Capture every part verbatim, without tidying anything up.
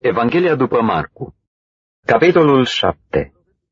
Evanghelia după Marcu, capitolul șapte.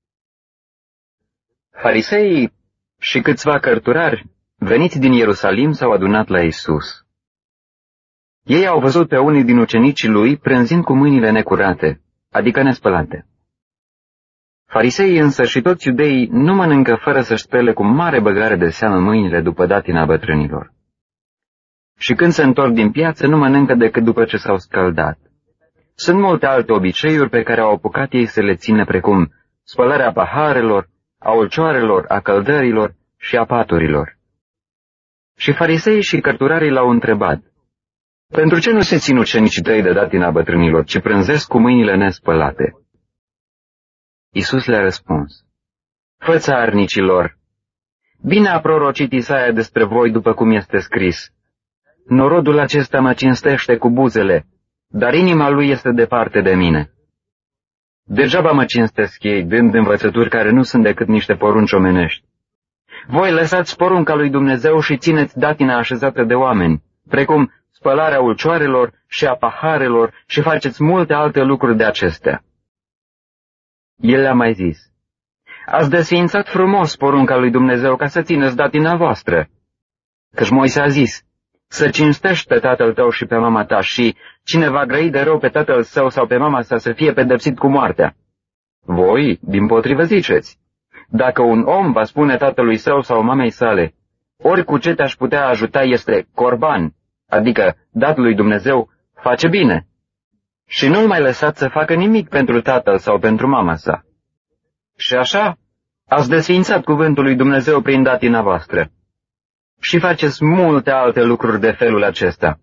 Fariseii și câțiva cărturari veniți din Ierusalim s-au adunat la Iisus. Ei au văzut pe unii din ucenicii lui prânzind cu mâinile necurate, adică nespălate. Fariseii însă și toți iudeii nu mănâncă fără să-și spele cu mare băgare de seamă mâinile după datina bătrânilor. Și când se întorc din piață, nu mănâncă decât după ce s-au scăldat. Sunt multe alte obiceiuri pe care au apucat ei să le țină, precum spălarea paharelor, a ulcioarelor, a căldărilor și a paturilor. Și fariseii și cărturarii l-au întrebat: pentru ce nu se țin ucenicii tăi de datina bătrânilor, ci prânzesc cu mâinile nespălate? Iisus le-a răspuns: fățarnicilor, bine a prorocit Isaia despre voi după cum este scris: norodul acesta mă cinstește cu buzele, dar inima lui este departe de mine. Degeaba mă cinstesc ei, dând învățături care nu sunt decât niște porunci omenești. Voi lăsați porunca lui Dumnezeu și țineți datina așezată de oameni, precum spălarea ulcioarelor și a paharelor, și faceți multe alte lucruri de acestea. El le-a mai zis: ați desființat frumos porunca lui Dumnezeu ca să țineți datina voastră. Căci Moise a zis: să cinstești pe tatăl tău și pe mama ta, și cine va grăi de rău pe tatăl său sau pe mama sa să fie pedepsit cu moartea. Voi, dimpotrivă, ziceți: dacă un om va spune tatălui său sau mamei sale: ori cu ce te-aș putea ajuta este corban, adică dat lui Dumnezeu, face bine, și nu-l mai lăsați să facă nimic pentru tatăl sau pentru mama sa. Și așa ați desființat cuvântul lui Dumnezeu prin datina voastră. Și faceți multe alte lucruri de felul acesta.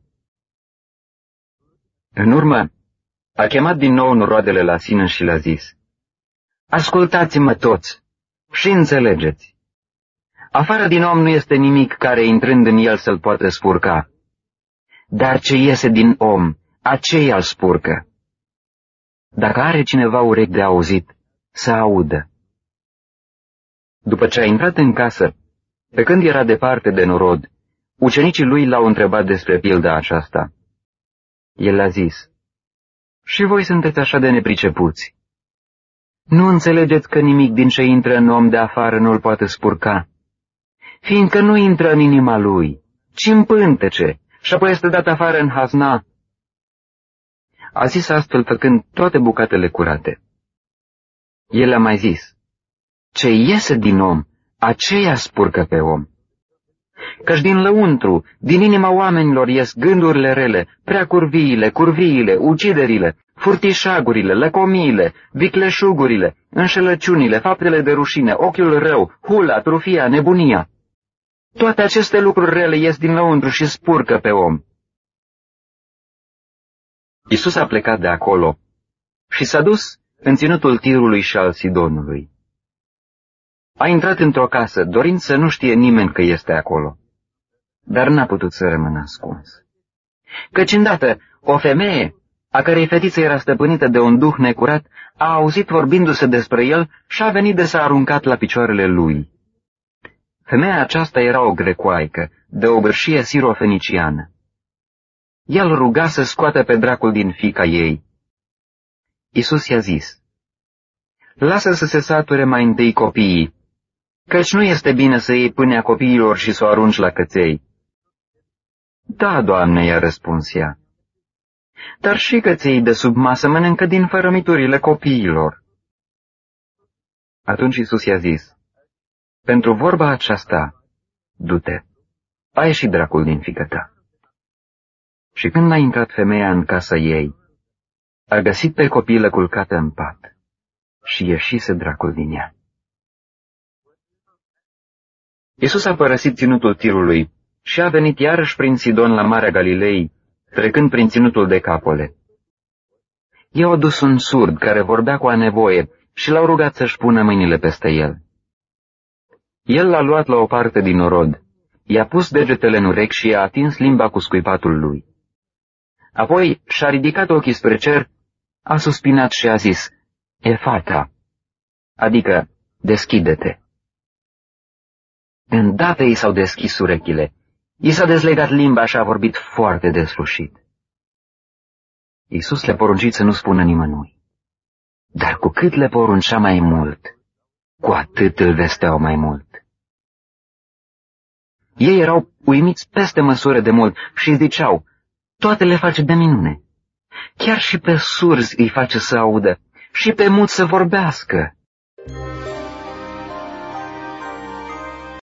În urmă, a chemat din nou noroadele la sine și le-a zis: ascultați-mă toți și înțelegeți. Afară din om nu este nimic care, intrând în el, să-l poată spurca. Dar ce iese din om, aceea îl spurcă. Dacă are cineva urechi de auzit, să audă. După ce a intrat în casă, pe când era departe de norod, ucenicii lui l-au întrebat despre pilda aceasta. El le-a zis: și voi sunteți așa de nepricepuți? Nu înțelegeți că nimic din ce intră în om de afară nu-l poate spurca, fiindcă nu intră în inima lui, ci în pântece, și apoi este dat afară în hazna. A zis astfel făcând toate bucatele curate. El le-a mai zis: ce iese din om, aceea spurcă pe om. Căci din lăuntru, din inima oamenilor ies gândurile rele, preacurviile, curviile, uciderile, furtișagurile, lăcomiile, vicleșugurile, înșelăciunile, faptele de rușine, ochiul rău, hula, trufia, nebunia. Toate aceste lucruri rele ies din lăuntru și spurcă pe om. Iisus a plecat de acolo și s-a dus în ținutul Tirului și al Sidonului. A intrat într-o casă, dorind să nu știe nimeni că este acolo, dar n-a putut să rămână ascuns. Căci îndată o femeie, a cărei fetiță era stăpânită de un duh necurat, a auzit vorbindu-se despre el și a venit de s-a aruncat la picioarele lui. Femeia aceasta era o grecoaică, de o bârșie sirofeniciană. El ruga să scoată pe dracul din fiica ei. Iisus i-a zis: lasă să se sature mai întâi copiii, căci nu este bine să iei pâinea copiilor și să o arunci la căței. Da, Doamne, i-a răspuns ea, dar și căței de sub masă mănâncă din fărămiturile copiilor. Atunci Iisus i-a zis: pentru vorba aceasta, du-te, a ieșit dracul din fiica ta. Și când a intrat femeia în casa ei, a găsit pe copilă culcată în pat și ieșise dracul din ea. Iisus a părăsit ținutul Tirului și a venit iarăși prin Sidon la Marea Galilei, trecând prin ținutul Decapole. I-au adus un surd care vorbea cu a nevoie și l-au rugat să-și pună mâinile peste el. El l-a luat la o parte din norod, i-a pus degetele în urechi și i-a atins limba cu scuipatul lui. Apoi și-a ridicat ochii spre cer, a suspinat și a zis: Efata, adică deschide-te. Îndată i s-au deschis urechile, i s-a dezlegat limba și a vorbit foarte deslușit. Iisus le-a poruncit să nu spună nimănui. Dar cu cât le poruncea mai mult, cu atât îl vesteau mai mult. Ei erau uimiți peste măsură de mult și ziceau, toate le face de minune. Chiar și pe surzi îi face să audă și pe muți să vorbească.